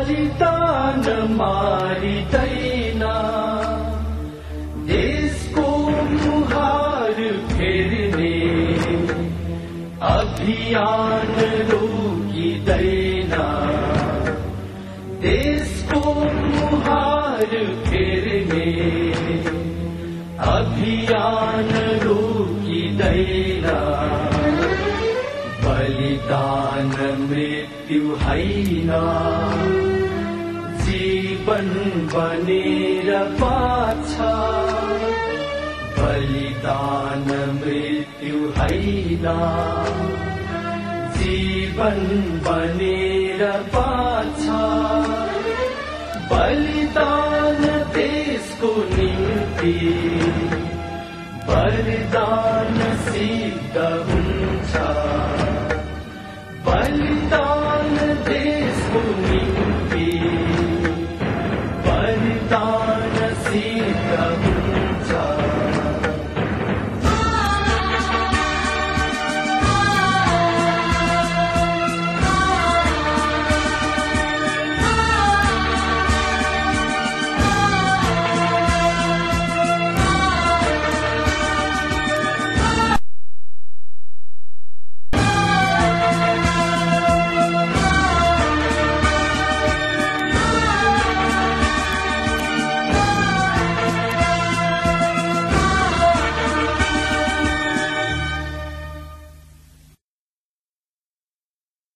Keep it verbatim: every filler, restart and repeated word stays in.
बलिदान मारिदैन, देशको मुहार फेर्ने अभियान रोकिँदैन, देशको मुहार फेर्ने अभियान रोकिँदैन। बलिदान मृत्यु हैन, जीवन बनेर बाँच्छ। बलिदान मृत्यु हैन, जीवन बनेर बाँच्छ। बलिदान देशको निम्ति वरदान सिद्ध